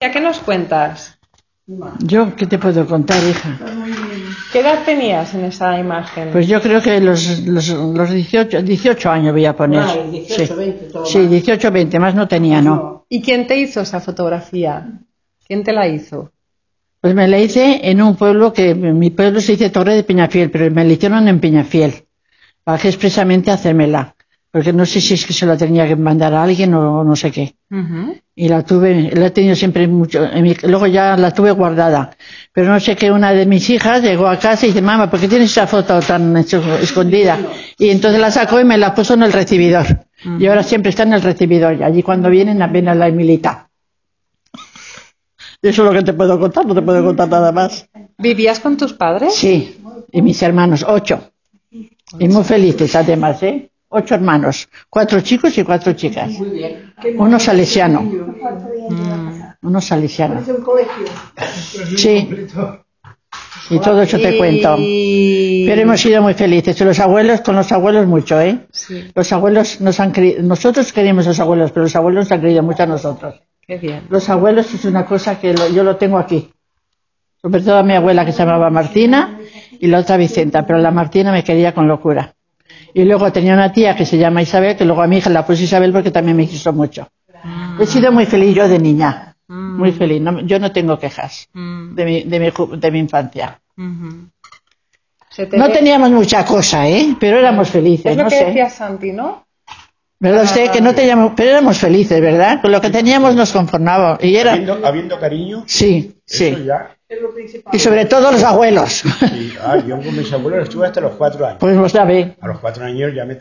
¿Ya qué nos cuentas? Yo, ¿qué te puedo contar, hija? ¿Qué edad tenías en esa imagen? Pues yo creo que los 18 años voy a poner. Ay, 18, 20, todo Sí, más. 18, 20, más no tenía, no. ¿Y quién te hizo esa fotografía? ¿Quién te la hizo? Pues me la hice en un pueblo mi pueblo se dice Torre de Peñafiel, pero me la hicieron en Peñafiel. Bajé expresamente a hacérmela, porque no sé si es que se la tenía que mandar a alguien o no sé qué. Y la he tenido siempre mucho, luego ya la tuve guardada. Pero no sé qué, una de mis hijas llegó a casa y dice, mamá, ¿por qué tienes esa foto tan escondida? Y entonces la sacó y me la puso en el recibidor. Y ahora siempre está en el recibidor, y allí cuando vienen a la Emilita. Eso es lo que te puedo contar, no te puedo contar nada más. ¿Vivías con tus padres? Sí, y mis hermanos, 8. Y muy felices además, 8 hermanos, 4 chicos y 4 chicas. Uno salesiano. Uno salesiano. Sí. Y todo eso te cuento. Pero hemos sido muy felices. Con los abuelos mucho, Sí. Los abuelos nos han querido, nosotros queríamos a los abuelos, pero los abuelos nos han querido mucho a nosotros. Qué bien. Los abuelos es una cosa que yo lo tengo aquí. Sobre todo a mi abuela que se llamaba Martina y la otra Vicenta, pero la Martina me quería con locura. Y luego tenía una tía que se llama Isabel, que luego a mi hija la puse Isabel porque también me quiso mucho. He sido muy feliz yo de niña, muy feliz. Yo no tengo quejas de mi infancia. No teníamos mucha cosa, pero éramos felices. Es lo no que sé. decía Santi, ¿no? ¿Verdad usted que no teníamos, pero éramos felices, ¿verdad? Con lo que teníamos nos conformábamos. Y era Habiendo cariño, sí, sí. eso ya. Y sobre todo los abuelos. Sí, yo con mis abuelos estuve hasta los 4 años. Pues ya ve. A los 4 años ya me